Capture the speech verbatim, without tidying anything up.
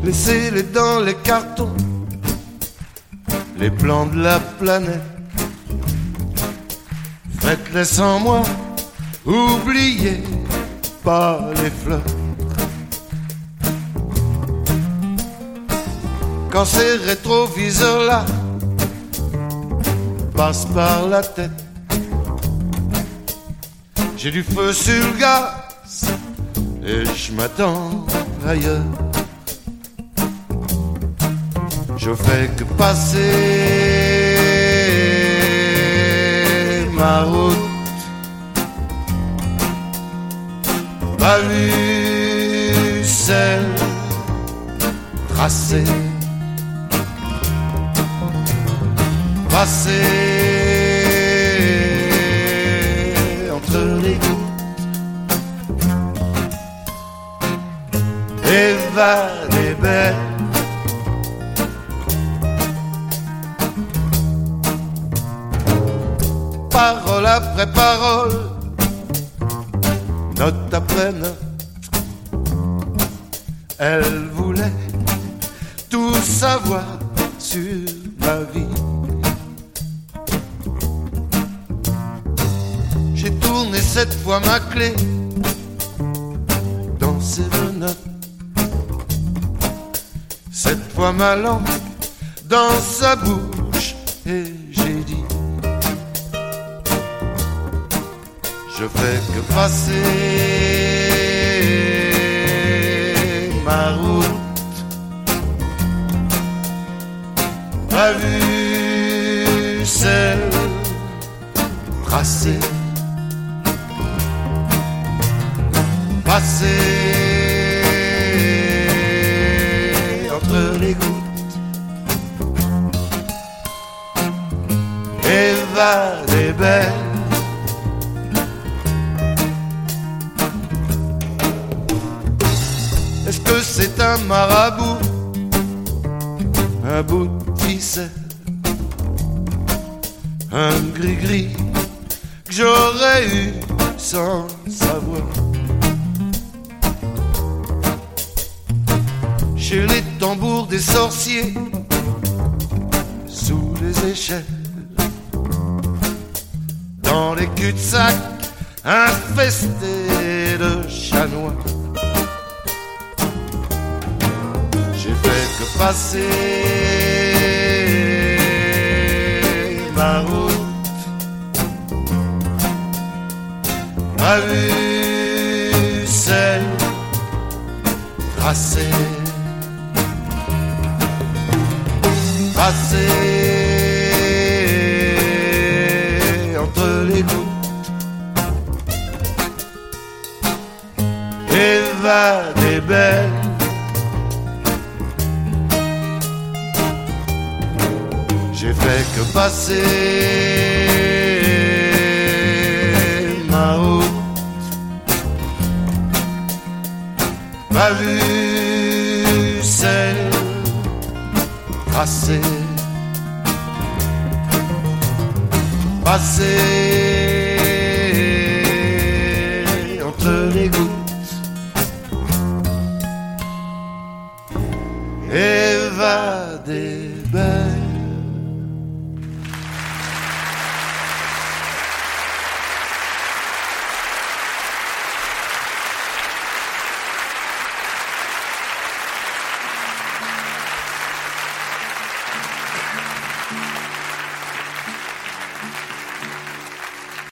Laissez-les dans les cartons, les plans de la planète. Faites-les sans moi, oubliez pas les fleurs. Quand ces rétroviseurs-là passent par la tête, j'ai du feu sur le gaz et je m'attends ailleurs. Je fais que passer ma route, ma vue, celle tracée, passer entre les gouttes, évader belle. Parole après parole, note après note, elle voulait tout savoir sur ma vie. J'ai tourné cette fois ma clé dans ses menottes, cette fois ma langue dans sa bouche, et j'ai dit: je fais que passer ma route, ma vue, celle tracée, passer entre les gouttes, évader belle. Est-ce que c'est un marabout, un bout de ficelle, un gris-gris que j'aurais eu sans savoir? Chez les tambours des sorciers, sous les échelles, dans les cul-de-sac infestés de chats noirs, que passer ma route, ma vue, celle tracée, passer entre les gouttes, évader belle. J'ai fait que passer ma route, ma vue, celle tracée, passer entre les gouttes, évader